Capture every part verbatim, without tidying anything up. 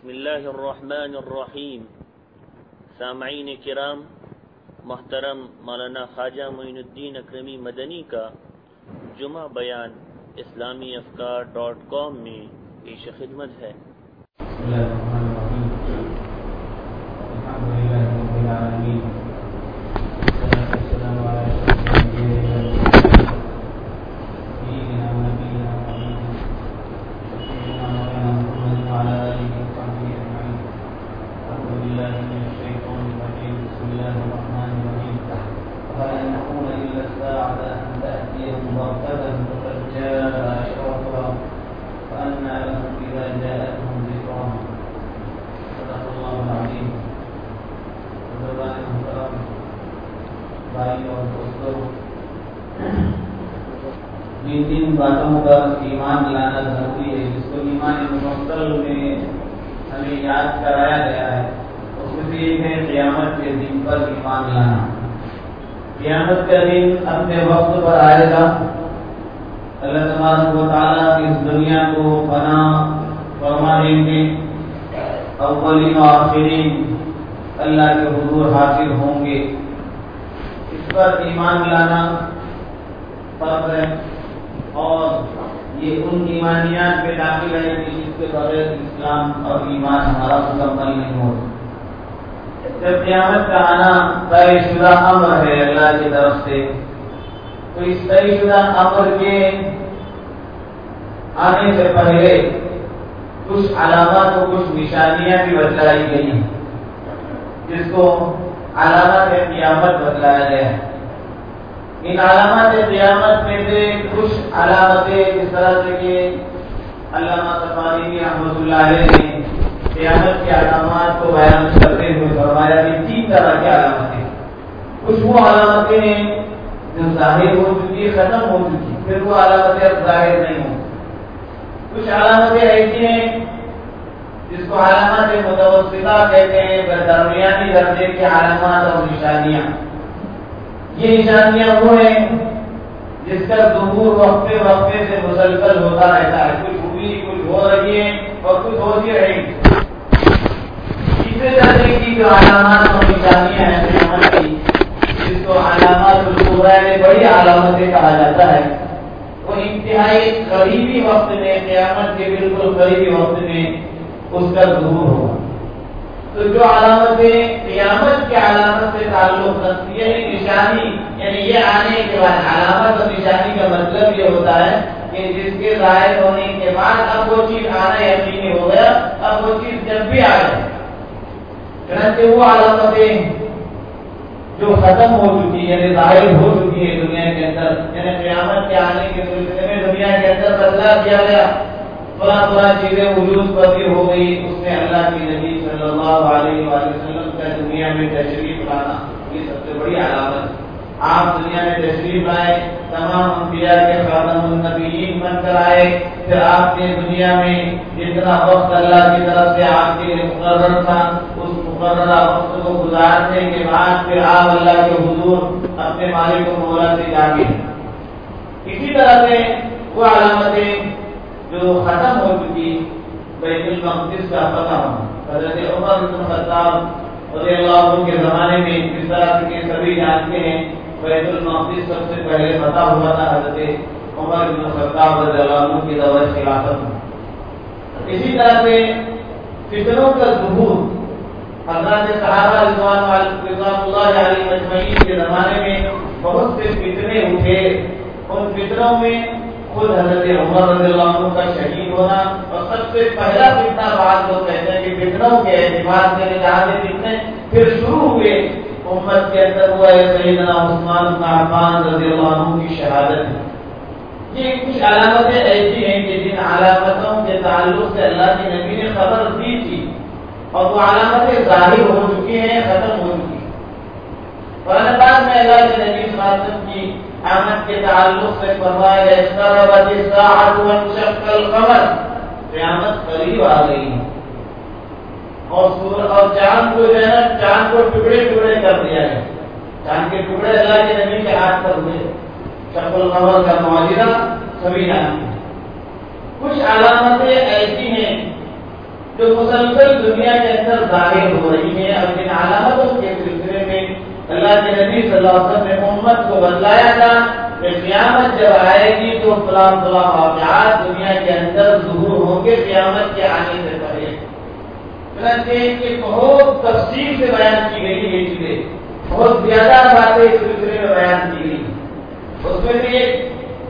بسم اللہ الرحمن الرحیم. سامعین کرام، محترم مولانا خواجہ معین الدین اکرمی مدنی کا جمعہ بیان اسلامی افکار ڈاٹ کام میں پیش خدمت ہے. بسم اللہ الرحمن الرحیم. الحمدللہ رب العالمین، والصلاة والسلام علی اشرف الانبیاء والمرسلین، سیدنا و نبینا محمد سیدنا مولانا محمد وعلی آلہ وصحبہ اجمعین. اعوذ باللہ من الشیطان الرجیم. بسم اللہ الرحمن الرحیم. ولا يكون الا الساعة ان تأتيهم بغتة فقد جاء أشرافها فأنى لهم إذا جاءتهم ذكراهم. صدق الله العظيم. بزرگان محترم، بھائی اور دوستوں، جن جن باتوں پر ایمان لانا ضروری ہے، جس کو ایمان مفصل میں ہمیں یاد کرایا گیا ہے، اس میں سے ایک ہے قیامت کے دن پر ایمان لانا. قیامت کا دن اپنے وقت پر آئے گا. اللہ تبارک و تعالیٰ اس دنیا کو فنا فرما دیں گے. اولین و آخرین اللہ کے حضور حاضر ہوں گے. اس پر ایمان لانا فرض ہے، اور یہ ان ایمانیات میں داخل ہے کہ جس کے بغیر اسلام اور ایمان ہمارا مکمل نہیں ہوتا. جب قیامت کا آنا طے شدہ امر ہے اللہ کی طرف سے، تو اس طے شدہ امر کے آنے سے پہلے کچھ علامات و کچھ نشانیاں بھی بتلائی گئی ہیں، جس کو علامات قیامت بتلایا گیا ہے. ان علامات قیامت میں سے کچھ علامتیں اس طرح سے کہ علامہ صفانی رحمۃ اللہ علیہ نے قیامت کی علامات کو بیان کرتے ہوئے فرمایا کہ تین طرح کی علامتیں. کچھ وہ علامتیں ہیں جو ظاہر ہو چکی، ختم ہو چکی، پھر وہ علامتیں اب ظاہر نہیں ہوں. کچھ علامتیں ایسی ہیں جس کو علامات متوسطہ کہتے ہیں، درمیانی درجے کی علامات اور نشانیاں. یہ نشانیاں وہ ہیں جس کا ظہور وقفے وقفے سے مسلسل ہوتا رہتا ہے. کچھ ہوئی، کچھ ہو رہی ہے اور کچھ ہوتی رہے گی. تیسرے درجے کی جو علامات اور نشانیاں ہیں قیامت کی، جس کو علامات الکبریٰ میں بڑی علامتیں کہا جاتا ہے، وہ انتہائی قریبی وقت میں، قیامت کے بالکل قریبی وقت میں اس کا ظہور ہوگا. تو جو علامتیں قیامت کی علامت سے تعلق رکھتی ہے، نشانی یعنی یہ آنے کے بعد، علامت اور نشانی کا مطلب یہ ہوتا ہے کہ جس کے ظاہر ہونے کے بعد اب وہ چیز آنا یقینی ہو گیا، اب وہ چیز جب بھی آ جائے. چنانچہ وہ علامتیں جو ختم ہو چکی ہے، یعنی ظاہر ہو چکی ہے دنیا کے اندر، یعنی قیامت کے آنے کے سلسلے میں دنیا کے اندر بدلا کیا گیا، بڑا بڑا چیزیں وجود پذیر ہو گئی. اس میں اللہ کے نبی صلی اللہ علیہ وآلہ وسلم کا دنیا میں تشریف لانا یہ سب سے بڑی علامت ہے. آپ دنیا میں تشریف لائے، تمام انبیاء کے خاتم النبیین بن کر آئے. پھر آپ نے دنیا میں جتنا وقت اللہ کی طرف سے آپ کے لیے مقرر تھا، اس مقررہ وقت کو گزارنے کے بعد پھر آپ اللہ کے حضور اپنے مالک و مولا سے جا کے. اسی طرح سے وہ علامتیں جو ختم ہو چکی، بیت المقدس کا فتح ہونا. حضرت عمر بن خطاب رضی اللہ عنہ کے زمانے میں جس طرح سے سبھی جانتے ہیں بیت المقدس سب سے پہلے فتح ہوا تھا حضرت عمر بن خطاب رضی اللہ عنہ کی دور خلافت میں. اسی طرح سے فتنوں کا ظہور حضرت صحابہ رضوان اللہ علیہ اجمعین کے زمانے میں بہت سے فتنے اٹھے. ان فتنوں میں خود حضرت عمر رضی اللہ عنہ کا شہید ہونا، اور سب سے پہلا فتنہ بعد لوگ کہتے ہیں کہ فتنوں کے اعتبار سے جہاں سے فتنے پھر شروع ہوئے امت کے اندر، ہوا ہے سیدنا عثمان بن عفان رضی اللہ عنہ کی شہادت. یہ کچھ علامتیں ایسی ہیں کہ جن علامتوں کے تعلق سے اللہ کے نبی نے خبر دی تھی، اور وہ علامتیں ظاہر ہو چکی ہیں، ختم ہو چکی ہیں. قرآن پاک میں اللہ کے نبی صلی اللہ علیہ وسلم کی قیامت کے تعلق سے فرمایا ہے اقتربت الساعۃ وانشق القمر، قیامت قریب آ گئی ہے. اور سورج اور چاند کو جو ہے نا، چاند کو ٹکڑے ٹکڑے کر دیا ہے. چاند کے ٹکڑے اللہ کے نبی کے ہاتھ پر ہوئے. شق القمر کا معجزہ سبھی جانتے ہیں. کچھ علامتیں ایسی ہیں جو مسلسل دنیا کے اندر ظاہر ہو رہی ہیں، اور جن علامتوں کے سلسلے میں اللہ کے نبی صلی اللہ علیہ وسلم نے امت کو بتلایا تھا کہ قیامت جب آئے گی تو فلاں فلاں واقعات دنیا کے اندر ظہور ہوں گے قیامت کے آنے سے پہلے۔ چنانچہ ان کی بہت تفصیل سے بیان کی گئی یہ چیزیں، بہت زیادہ باتیں اس سلسلے میں بیان کی گئی۔ اس میں بھی ایک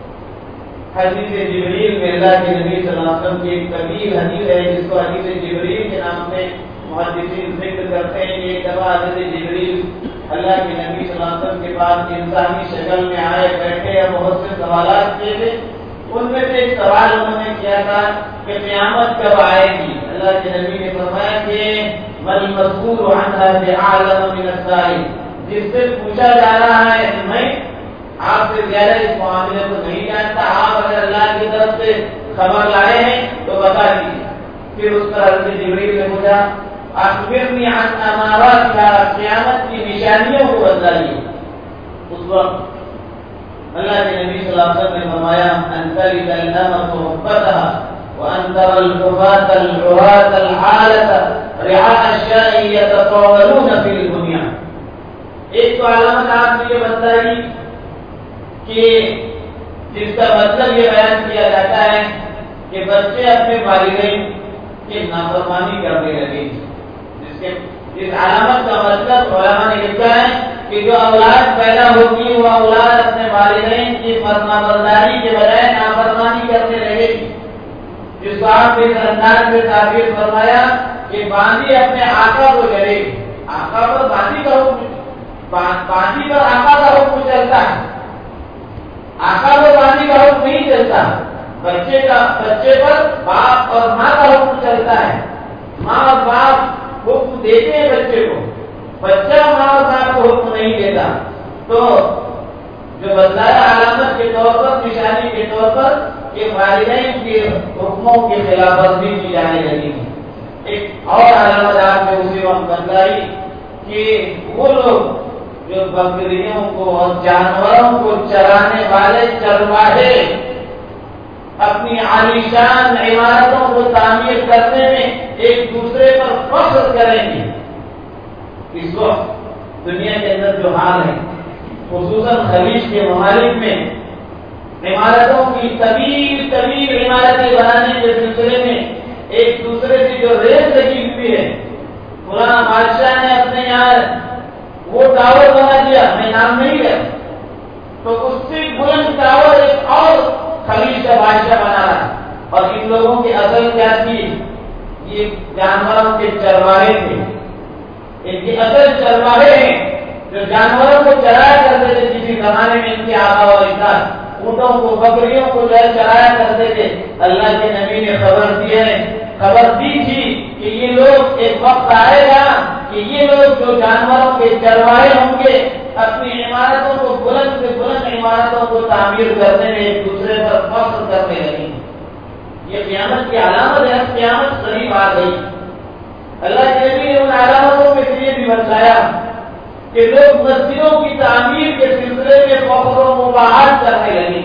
حدیث جبریل میں اللہ کے نبی صلی اللہ علیہ وسلم کی ایک طویل حدیث ہے جس کو حدیث جبریل کے نام سے محدثین ذکر کرتے ہیں۔ یہ دفعہ حضرت جبریل اللہ کے نبی صلی اللہ علیہ وسلم کے پاس انسانی شکل میں آئے، بیٹھے اور بہت سے سوالات کیے تھے۔ ان میں سے ایک سوال انہوں نے کیا تھا کہ قیامت کب آئے گی؟ اللہ کے نبی نے فرمایا کہ مل مسئول عنہا بعالم من السائل، جس سے پوچھا جا رہا ہے میں آپ سے زیادہ اس معاملے کو نہیں جانتا، آپ اگر اللہ کی طرف سے خبر لائے ہیں تو بتا دیجیے۔ پھر اس پر حضرت جبریل نے پوچھا اخبرنی عن امارات، قیامت کی نشانیوں کو بتائیے۔ اس وقت اللہ کے نبی صلی اللہ علیہ وسلم نے فرمایا ان تلد الامة ربتها وان ترى الحفاة العراة العالة رعاء الشاء يتطاولون في البنيان۔ ایک تو علامت آپ نے یہ بتائی کہ جس کا مطلب یہ بیان کیا جاتا ہے کہ بچے اپنے والدین کی نافرمانی کرنے لگے، جس کے اس علامت کا مطلب علماء نے لکھا ہے کہ جو اولاد پیدا ہوگی وہ اولاد اپنے والدین کی فرمانبرداری کے بجائے نافرمانی کرنے لگے گی، جس کو آپ نے اس انداز میں تعبیر فرمایا کہ باندھی اپنے آقا کو جلے گی۔ آقا پر باندھی کا حکم، باندھی پر آقا کا حکم چلتا ہے، آقا پر باندھی کا حکم نہیں چلتا۔ بچے کا بچے پر باپ اور ماں کا حکم چلتا ہے، ماں اور باپ حکم دیتے ہیں بچے کو، بچہ ماں اور باپ کو حکم نہیں دیتا۔ تو جو بتلایا علامت کے طور پر، نشانی کے طور پر کہ والدین کے حکموں کی خلاف ورزی کی جانے لگی۔ ایک اور علامت آپ نے اسی وقت بتلائی کہ وہ لوگ جو بکریوں کو اور جانوروں کو چرانے والے چرواہے اپنی عالیشان عمارتوں کو تعمیر کرنے میں ایک دوسرے پر فخر کریں گے۔ اس وقت دنیا کے اندر جو حال ہے، خصوصاً خلیج کے ممالک میں عمارتوں کی طویل طویل عمارتیں بنانے کے سلسلے میں ایک دوسرے سے جو ریس لگی ہوئی ہے، فلاں بادشاہ نے اپنے یہاں وہ ٹاور بنا دیا، میں نام نہیں لیا، تو اس سے بلند ٹاور ایک اور خلیج کا بادشاہ بنا رہا۔ اور ان لوگوں کی اصل کیا تھی؟ یہ جانوروں کے چرواہے تھے، ان کی اصل چرواہے ہیں جو جانوروں کو چرایا کرتے تھے۔ کسی زمانے میں ان کے آبا و اجداد اونٹوں کو، بکریوں کو چرایا کرتے تھے۔ اللہ کے نبی نے خبر دی ہے، خبر دی تھی کہ یہ لوگ ایک وقت آئے گا کہ یہ لوگ جو جانوروں کے چرواہے ہوں گے اپنی عمارتوں کو، بلند سے بلند عمارتوں کو تعمیر کرنے میں ایک دوسرے پر فخر کرنے لگیں۔ یہ قیامت کی علامت ہے، قیامت قریب آ گئی۔ اللہ کے نبی نے ان علامتوں میں سے یہ بھی بتایا کہ لوگ مسجدوں کی تعمیر کے سلسلے میں فخر و مباحث کرنے لگے،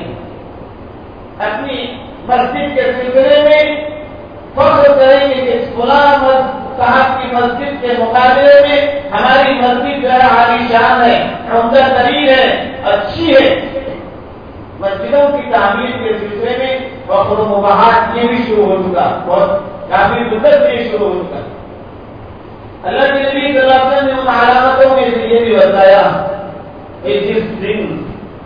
اپنی مسجد کے سلسلے میں فخر کریں گے کہ فلاں صاحب کی مسجد کے مقابلے میں ہماری مسجد جو ہے عالیشان ہے، عمدہ ترین ہے، اچھی ہے۔ مسجدوں کی تعمیر کے سلسلے میں فخر و مباحث یہ بھی شروع ہو چکا، بہت کافی مدت سے شروع ہو چکا۔ اللہ کے نبی صلی اللہ علیہ وسلم نے ان علامتوں میں سے یہ بھی بتایا کہ جس دن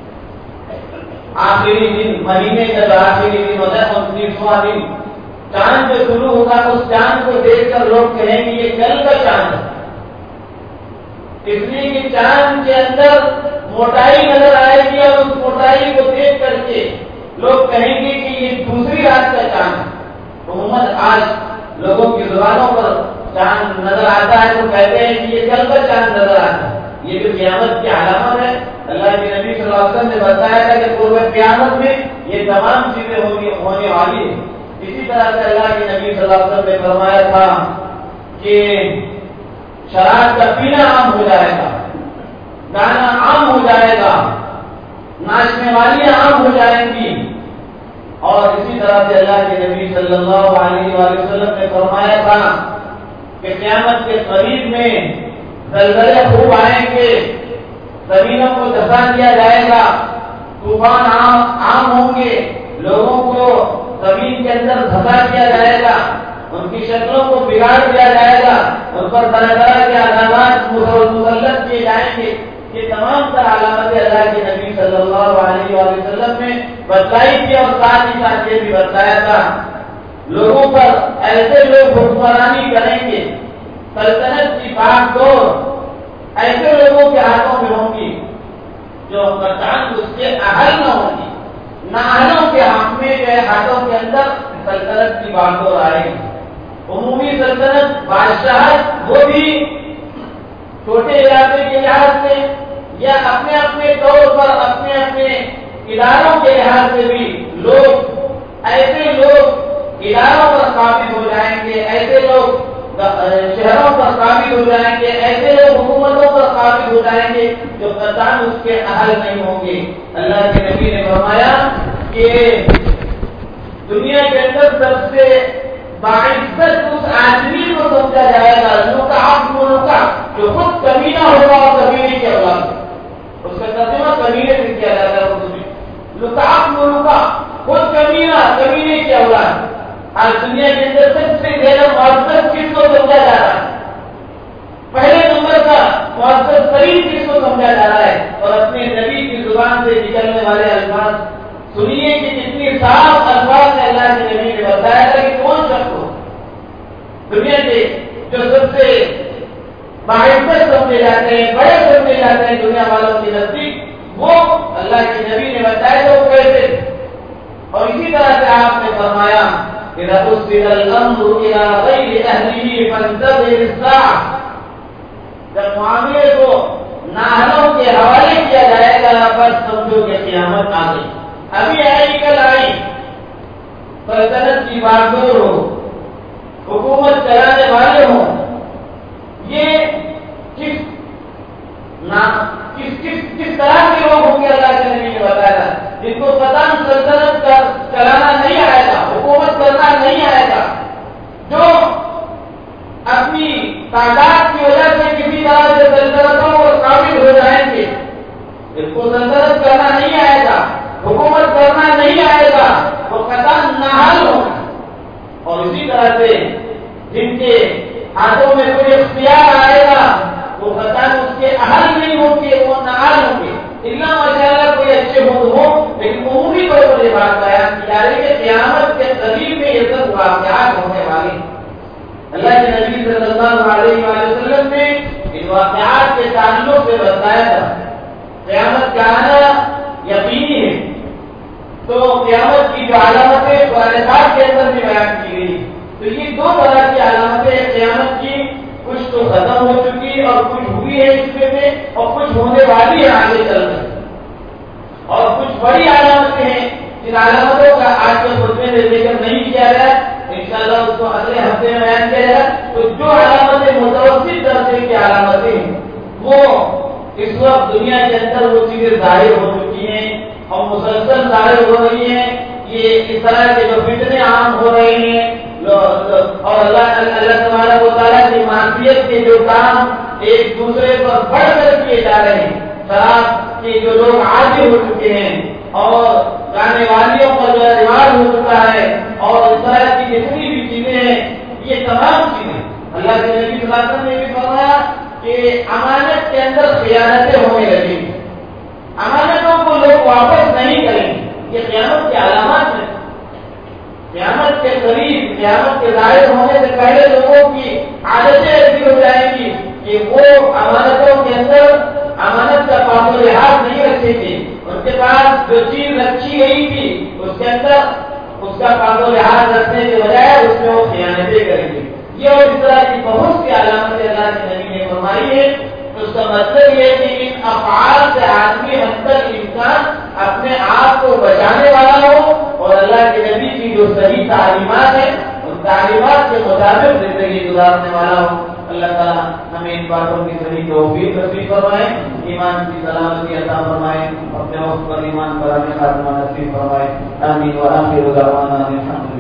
آخری دن، مہینے کا جو آخری دن ہوتا ہے انتیسواں دن، چاند جو شروع ہوگا اس چاند کو دیکھ کر لوگ کہیں گے یہ کل کا چاند ہے، اس لیے کہ چاند کے اندر موٹائی نظر آئے گی اور اس موٹائی کو دیکھ کر کے لوگ کہیں گے کہ یہ دوسری رات کا چاند ہے۔ عموماً آج لوگوں کی زبانوں پر چاند نظر آتا ہے تو کہتے ہیں کہ یہ کل کا چاند نظر آتا ہے۔ یہ جو قیامت کی علامت ہے، اللہ کے نبی صلی اللہ علیہ وسلم نے بتایا تھا کہ قرب قیامت میں یہ تمام چیزیں ہونے والی ہیں۔ اسی طرح سے اللہ کے نبی صلی اللہ علیہ وسلم نے فرمایا تھا کہ شراب کا پینا عام ہو جائے گا، گانا عام ہو جائے گا، ناچنے والیاں عام ہو جائیں گی، اور اسی طرح سے اللہ کے نبی صلی اللہ علیہ وآلہ وسلم نے فرمایا تھا کہ قیامت کے قریب میں زلزلے خوب آئیں گے، زمینوں کو دھسا دیا جائے گا، طوفان عام عام ہوں گے، لوگوں کو زمین کے اندر دھسا دیا جائے گا، ان کی شکلوں کو بگاڑ دیا جائے گا، ان پر طرح طرح کے عذابات مسلط کیے جائیں گے۔ یہ تمام تر علامتیں اللہ کے نبی صلی اللہ علیہ وآلہ وسلم نے بتلائی تھی، اور ساتھ ہی ساتھ یہ بھی بتایا تھا لوگوں پر ایسے لوگ حکمرانی کریں گے، سلطنت کی بات تو ایسے لوگوں کے ہاتھوں میں ہوں گی جو قطعاً اس کے اہل نہ ہوں گی، نااہلوں کے ہاتھ میں جو ہے ہاتھوں کے اندر سلطنت کی بات ہو آئے گی۔ عمومی سلطنت بادشاہت وہ بھی چھوٹے علاقے کے لحاظ سے یا اپنے اپنے طور پر اپنے اپنے اداروں کے لحاظ سے بھی لوگ ایسے لوگ اداروں پر قابض ہو جائیں گے، ایسے لوگ شہروں پر قابض ہو جائیں گے، ایسے لوگ حکومتوں پر قابض ہو جائیں گے جو قطعاً اس کے اہل نہیں ہوں گے۔ اللہ کے نبی نے فرمایا کہ دنیا کے اندر سب سے باعزت اس آدمی کو سمجھا جائے گا لکعب ملکعب، جو خود کمینہ ہوگا اور کمینے کی اولاد، اس کا ترجمہ کمینے سے کیا جاتا ہے اردو میں، لکعب ملکعب، خود کمینہ کمینے کی اولاد۔ آج دنیا کے اندر سب سے زیادہ معزز کس کو سمجھا جا رہا ہے؟ پہلے نمبر کا معزز ترین کس کو سمجھا جا رہا ہے؟ اور اپنے نبی کی زبان سے نکلنے والے الفاظ سنیے کہ کتنی صاف الفاظ میں اللہ کے نبی نے بتایا تھا کہ کون شخص ہو دنیا کے جو سب سے باعزت سمجھے جاتے ہیں، بڑے سمجھے جاتے ہیں دنیا والوں کے نزدیک، وہ اللہ کے نبی نے بتایا تو وہ کیسے۔ اور اسی طرح سے آپ نے فرمایا اذا اسد الامر الى غیر اہلہ فانتظر الساعة، جب معاملے کو نااہلوں کے حوالے کیا جائے گا بس سمجھو کہ قیامت آ گئی، ابھی آئی کل آئی، سلطنت کی باغدور ہو، حکومت چلانے والے ہوں، یہ کس نا کس کس کس طرح کے لوگ ہوں گے اللہ کے نبی نے بتایا جن کو قطعاً سلطنت کا چلانا نہیں آئے گا، حکومت کرنا نہیں آئے گا، جو اپنی تعداد کی وجہ سے کسی طرح سے سلطنتوں کو قابل ہو جائیں گے، جن کو سلطنت کرنا نہیں آئے گا، حکومت کرنا نہیں آئے گا، وہ قطعاً نااہل ہوں گے۔ اور اسی طرح سے جن کے ہاتھوں میں کوئی اختیار آئے گا وہ قطعاً اس کے اہل نہیں ہوں گے، وہ نااہل ہوں گے، اللہ ماشاءاللہ کوئی اچھے ہوں ہوں، لیکن عمومی طور پر یہ بات بیان کی جا رہی ہے کہ قیامت کے قریب میں یہ سب واقعات ہونے والے ہیں۔ اللہ کے نبی صلی اللہ علیہ وآلہ وسلم نے ان واقعات کے تعلق سے بتایا تھا قیامت کا آنا یقینی ہے، تو قیامت کی جو علامتیں قرآن پاک کے اندر بھی بیان کی گئی، تو یہ دو طرح کی علامتیں قیامت کی، کچھ تو ختم ہو چکی اور کچھ ہوئی ہے اس میں، اور کچھ ہونے والی ہے آگے چل کر، اور کچھ بڑی علامتیں ہیں جن علامتوں کا آج کے خطبے میں ذکر نہیں کیا گیا، انشاءاللہ اس کو اگلے ہفتے میں بیان کیا جائے گا۔ تو جو علامتیں متوسط درجے کی علامتیں ہیں وہ اس وقت دنیا کے اندر وہ چیزیں ظاہر ہو چکی ہیں اور مسلسل ظاہر ہو رہی ہیں، یہ اس طرح کے جو فتنے عام ہو رہے ہیں اور اللہ اللہ تبارک و تعالیٰ کی معصیت کے جو کام ایک دوسرے پر بڑھ کر کیے جا رہے ہیں، شراب کے جو لوگ عادی ہو چکے ہیں اور گانے والیوں پر جو رواج ہو چکا ہے اور اس طرح کی جتنی بھی چیزیں ہیں، یہ تمام چیزیں اللہ کے نبی صلی اللہ علیہ وسلم نے بھی فرمایا کہ امانت کے اندر خیانتیں ہونے لگیں، امانتوں کو لوگ واپس نہیں کریں گے، یہ قیامت کی علامات ہیں۔ قیامت کے قریب، قیامت کے ظاہر ہونے سے پہلے لوگوں کی عادتیں ایسی ہو جائیں گی کہ وہ امانتوں کے اندر امانت کا پاس و لحاظ نہیں رکھیں گے، ان کے پاس جو چیز رکھی گئی تھی اس کے اندر اس کا پاس و لحاظ رکھنے کے بجائے اس میں وہ خیانتیں کریں گے۔ یہ اور اس طرح کی بہت سی علامتیں اللہ کے نبی نے فرمائی ہے، تو اس کا مطلب یہ کہ ان افعال سے آدمی حد تک انسان اپنے آپ کو بچانے والا ہو اور اللہ کے نبی کی جو صحیح تعلیمات ہیں ان تعلیمات کے مطابق زندگی گزارنے والا ہو۔ اللہ تعالیٰ ہمیں ان باتوں کی صحیح توفیق نصیب فرمائے، ایمان کی سلامتی عطا فرمائے، اپنے وقت پر ایمان پر ہمیں خاتمہ نصیب فرمائے۔ آمین و آخر دعوانا الحمد للہ۔